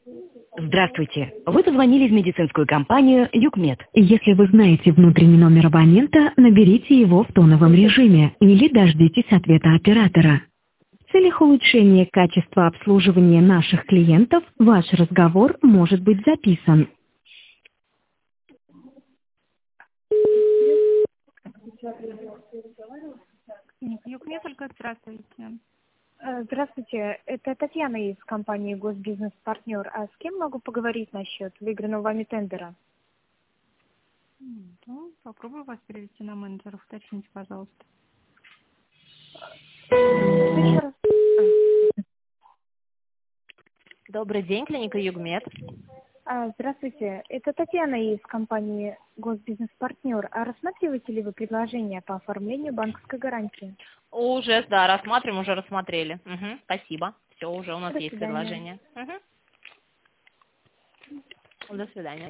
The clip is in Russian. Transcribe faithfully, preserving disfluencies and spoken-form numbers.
Здравствуйте. Вы позвонили в медицинскую компанию «Югмед». Если вы знаете внутренний номер абонента, наберите его в тоновом режиме или дождитесь ответа оператора. В целях улучшения качества обслуживания наших клиентов ваш разговор может быть записан. Югмед, только здравствуйте. Э, Здравствуйте, это Татьяна из компании «Госбизнес-партнер». А с кем могу поговорить насчет выигранного вами тендера? Ну, попробую вас перевести на менеджеров. Уточните, пожалуйста. Еще раз. Добрый день, клиника Югмед. А, Здравствуйте, это Татьяна из компании «Госбизнес-партнер». А рассматриваете ли вы предложение по оформлению банковской гарантии? Уже, да, рассматриваем, уже рассмотрели. Угу, спасибо. Все, уже у нас До есть свидания. предложение. Угу. До свидания.